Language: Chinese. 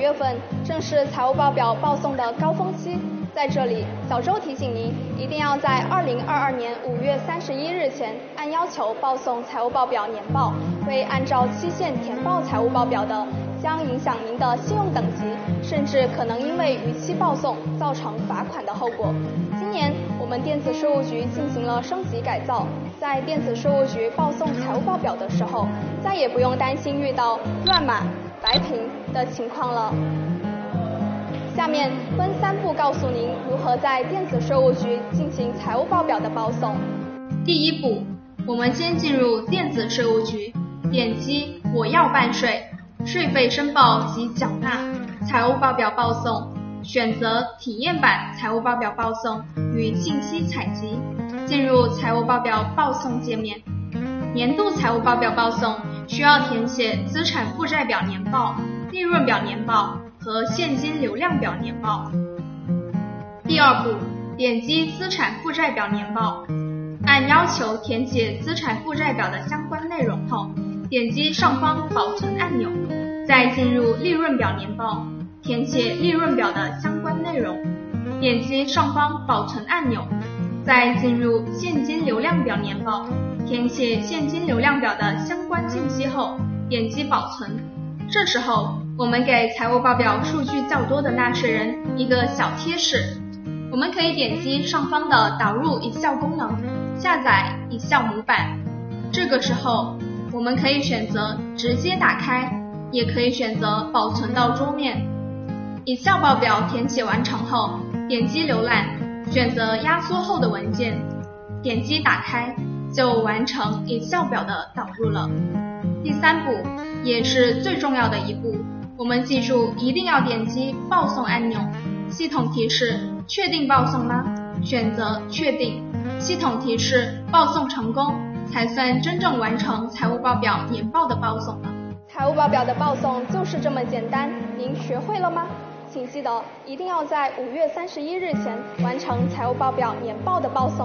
月份正是财务报表报送的高峰期，在这里，小周提醒您一定要在2022年5月31日前按要求报送财务报表年报，未按照期限填报财务报表的，将影响您的信用等级，甚至可能因为逾期报送造成罚款的后果。今年我们电子税务局进行了升级改造，在电子税务局报送财务报表的时候，再也不用担心遇到乱码、白屏的情况了。下面分3步告诉您如何在电子税务局进行财务报表的报送。 第1步，我们先进入电子税务局，点击我要办税、税费申报及缴纳、财务报表报送，选择体验版财务报表报送与信息采集，进入财务报表报送界面。年度财务报表报送需要填写资产负债表年报、利润表年报和现金流量表年报。第2步，点击资产负债表年报，按要求填写资产负债表的相关内容后，点击上方保存按钮，再进入利润表年报，填写利润表的相关内容，点击上方保存按钮，再进入现金流量表年报，填写现金流量表的相关信息后，点击保存。这时候，我们给财务报表数据较多的纳税人一个小贴士，我们可以点击上方的导入一效功能，下载一效模板。这个时候，我们可以选择直接打开，也可以选择保存到桌面。一效报表填写完成后，点击浏览，选择压缩后的文件，点击打开，就完成一效表的导入了。第3步，也是最重要的一步，我们记住一定要点击报送按钮，系统提示确定报送吗？选择确定，系统提示报送成功，才算真正完成财务报表年报的报送了。 财务报表的报送就是这么简单，您学会了吗？请记得一定要在5月31日前完成财务报表年报的报送。